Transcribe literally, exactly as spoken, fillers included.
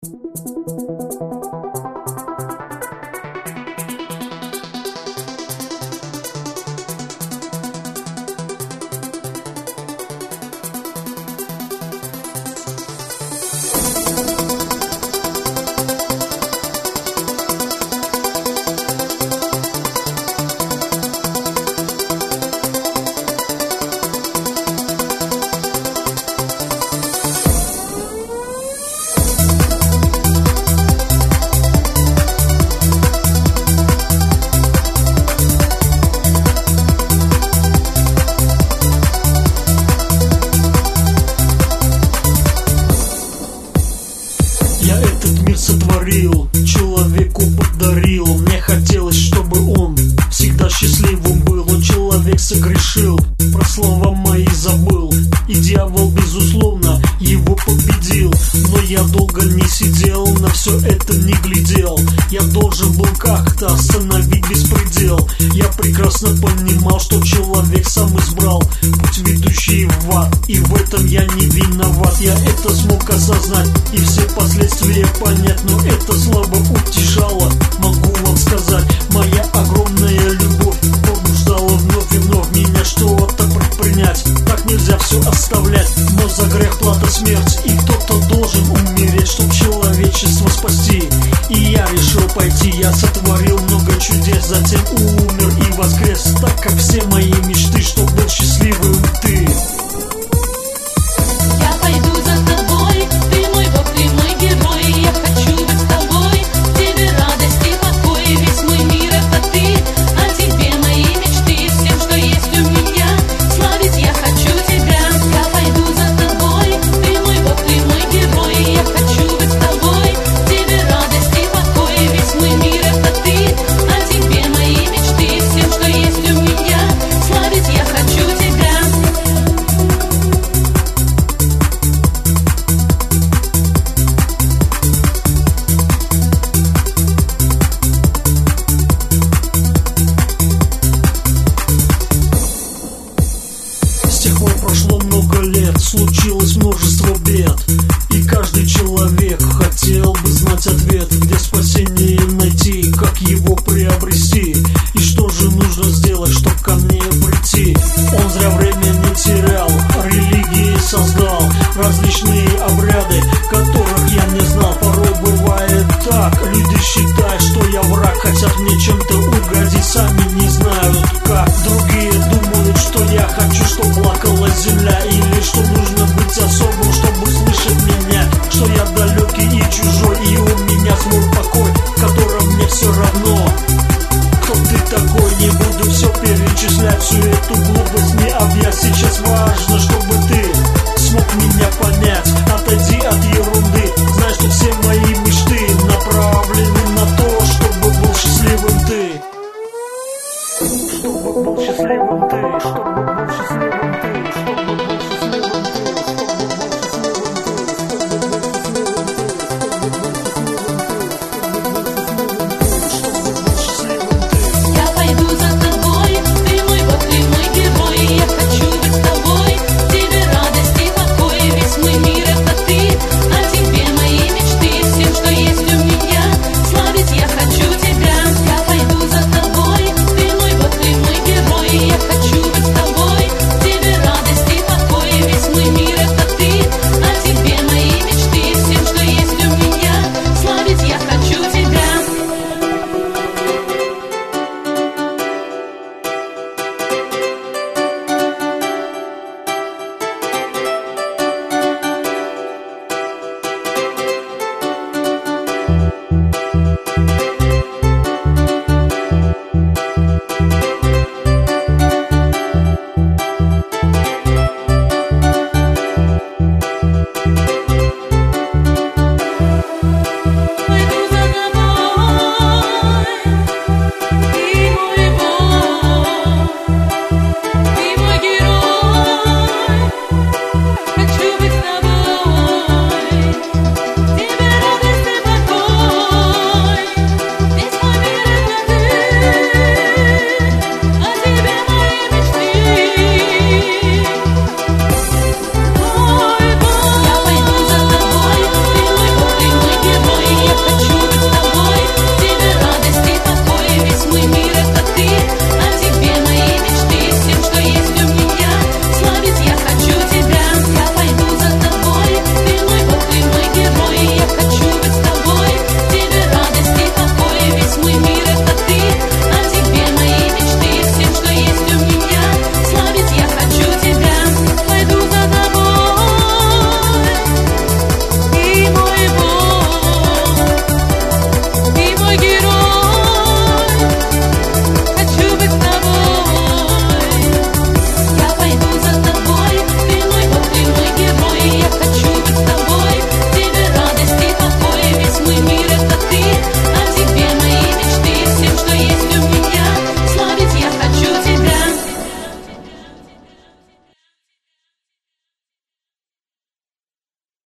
Я этот мир сотворил, человеку подарил. Мне хотелось, чтобы он всегда счастливым был. Он человек согрешил, про слова мои забыл, и дьявол, безусловно, его победил. Но я долго не сидел, на все это не глядел. Я должен был как-то остановить беспредел. Я прекрасно понимал, что человек сам избрал путь, ведущий в ад, и в этом я не виноват. Я это смог осознать и все последствия понять, но это слабо утешало. Могу вам сказать, моя огромная любовь побуждала вновь и вновь меня что-то предпринять. Так нельзя все оставлять, но за грех плата смерть, и кто-то должен умереть, чтоб человечество спасти. И я решил пойти, я сотворил много чудес, затем умер и воскрес, так как все мои мечты, что